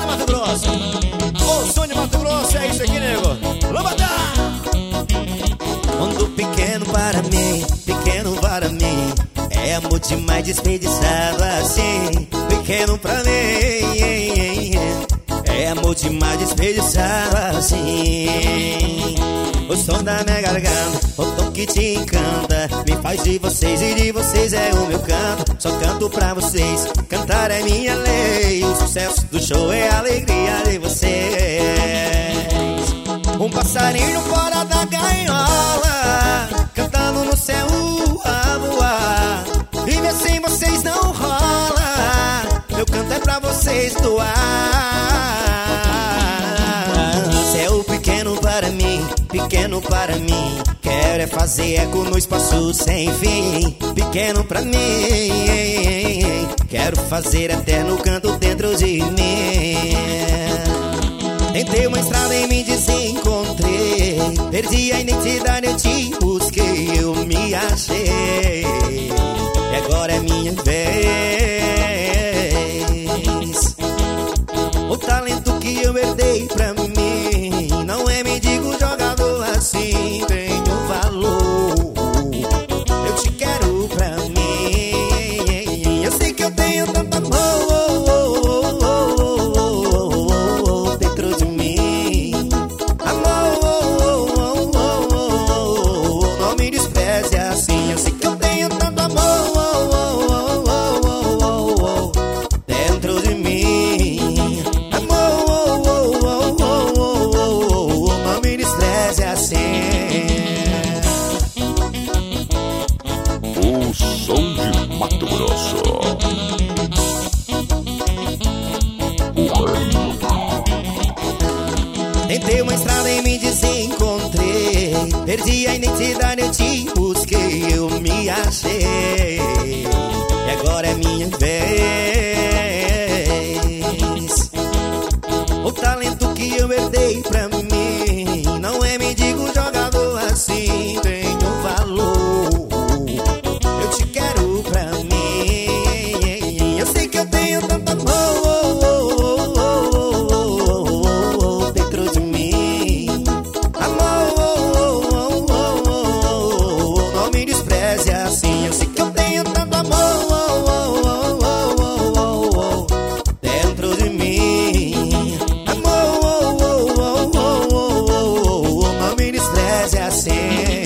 Mato Grosso. Ô, som de Mato Grosso, é isso aqui, nego. Lambada! Mundo pequeno para mim, pequeno para mim, é amor demais desperdiçado assim. Pequeno pra mim, é amor demais desperdiçado assim. O som da minha garganta, o tom que te encanta, me faz de vocês e de vocês é o meu canto. Só canto pra vocês, cantar é minha lei. O sucesso do show é a alegria de vocês. Um passarinho fora da gaiola, cantando no céu a voar. Viver sem vocês não rola, meu canto é pra vocês doar. Céu pequeno para mim, pequeno para mim, quero é fazer eco no espaço sem fim. Pequeno pra mim, quero fazer eterno canto dentro de mim. Tentei uma estrada e me desencontrei, perdi a identidade, eu te busquei, eu me achei. E agora é minha vez. O talento que eu herdei pra mim não é mendigo jogador assim, tenho valor. Eu te quero pra mim, eu sei que eu tenho tanto amor dentro de mim. Amor, não me despreze assim, eu sei que eu tenho tanto amor dentro de mim. Amor, não me despreze assim. O som de Mato Grosso. Tentei uma estrada e me desencontrei, perdi a identidade, eu te busquei, eu me achei. E agora é minha vez. O talento que eu herdei pra mim não é mendigo jogador assim, tenho valor. Eu te quero pra mim, eu sei que eu tenho tanto amor dentro de mim. Amor, não me despreze assim, eu sei que eu tenho tanto amor dentro de mim. Amor, não me despreze assim.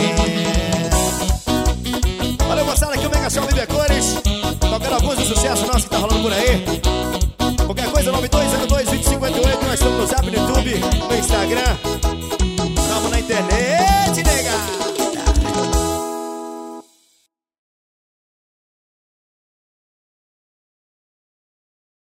Valeu, moçada, aqui o Mega Show Vive Cores, tocando alguns do sucesso nosso que tá rolando por aí. Qualquer coisa, 9202-2058, nós estamos no Zap, no YouTube, no Instagram.